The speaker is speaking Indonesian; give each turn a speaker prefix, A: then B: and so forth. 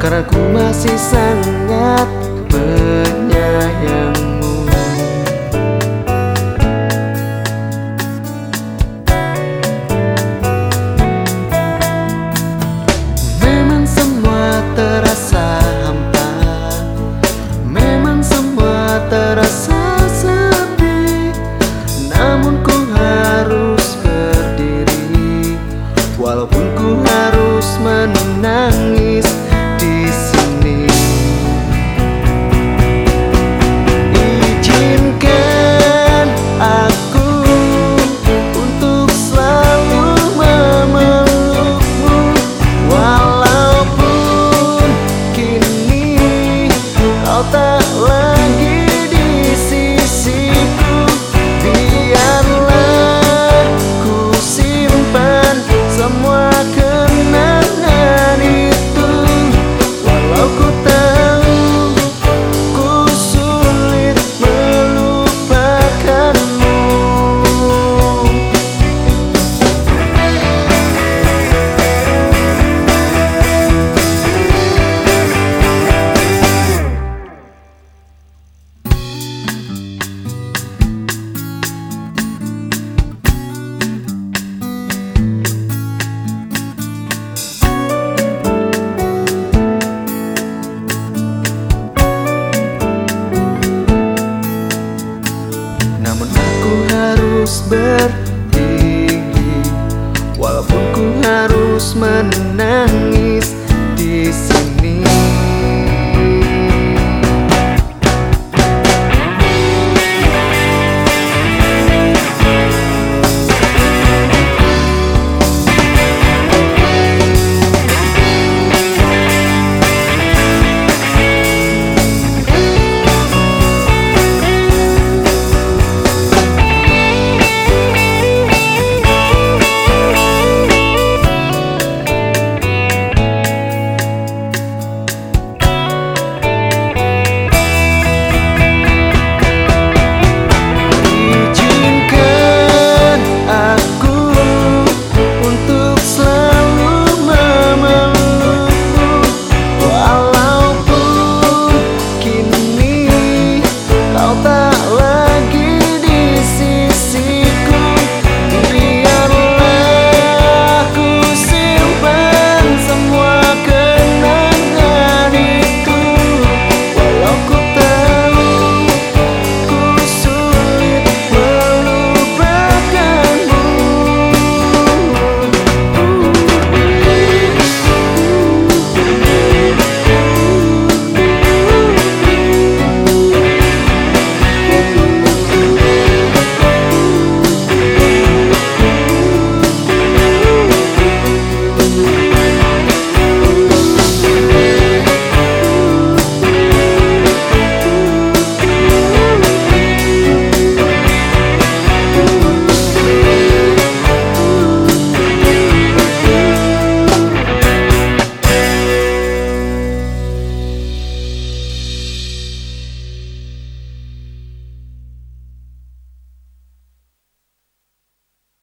A: karena ku masih sangat menyayangmu. Memang semua terasa hampa, memang semua terasa sepi, namun ku harus berdiri, walaupun ku harus menangis di sini. Izinkan aku untuk selalu memelukmu, walaupun kini kau tak lagi di sisiku. Biarlah ku simpan semua kenangan itu, walau ku tahu ku sulit melupakanmu. Namun aku harus